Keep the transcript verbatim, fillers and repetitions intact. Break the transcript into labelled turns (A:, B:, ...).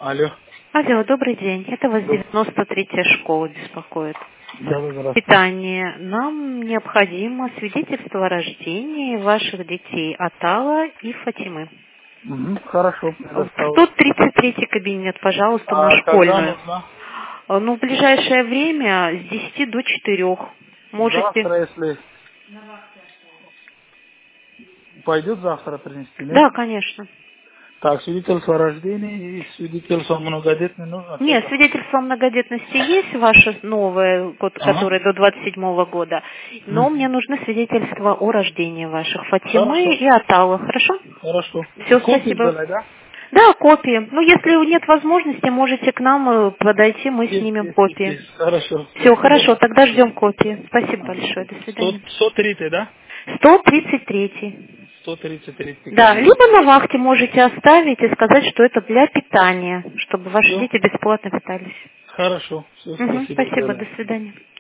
A: Алло.
B: Алло, добрый день. Это вас
A: Добрый.
B: девяносто третья школа беспокоит.
A: Да, да, здравствуйте.
B: Питание. Нам необходимо свидетельство о рождении ваших детей Атала и Фатимы.
A: Угу, хорошо,
B: В
A: предоставлю.
B: сто тридцать третий кабинет, пожалуйста, на
A: А когда
B: школьную.
A: нужно?
B: Ну, в ближайшее время с десяти до четырёх. Можете...
A: Завтра, если пойдет завтра принести, нет?
B: Да, конечно.
A: Так, свидетельство о рождении и свидетельство о многодетной нужно
B: Нет,
A: тоже?
B: свидетельство о многодетности есть, ваше новое, вот,
A: Ага.
B: которое до двадцать седьмого года, но мне
A: Мгм.
B: нужно свидетельство о рождении ваших Фатимы
A: Хорошо,
B: и Атала, хорошо?
A: хорошо.
B: Все,
A: Копии
B: спасибо.
A: сделай, да?
B: Да, копии. Ну, если нет возможности, можете к нам э, подойти, мы
A: Есть,
B: снимем
A: есть, есть,
B: копии.
A: есть. Хорошо,
B: Все,
A: спасибо.
B: хорошо, тогда ждем копии. Спасибо
A: Ага.
B: большое, до
A: сто,
B: свидания.
A: сто тридцать, да?
B: сто тридцать третий.
A: сто тридцать третий
B: Да,
A: кабинет.
B: либо на вахте можете оставить и сказать, что это для питания, чтобы ваши
A: Все,
B: дети бесплатно питались.
A: хорошо. Все,
B: Угу,
A: спасибо,
B: спасибо, до
A: сделаем.
B: свидания.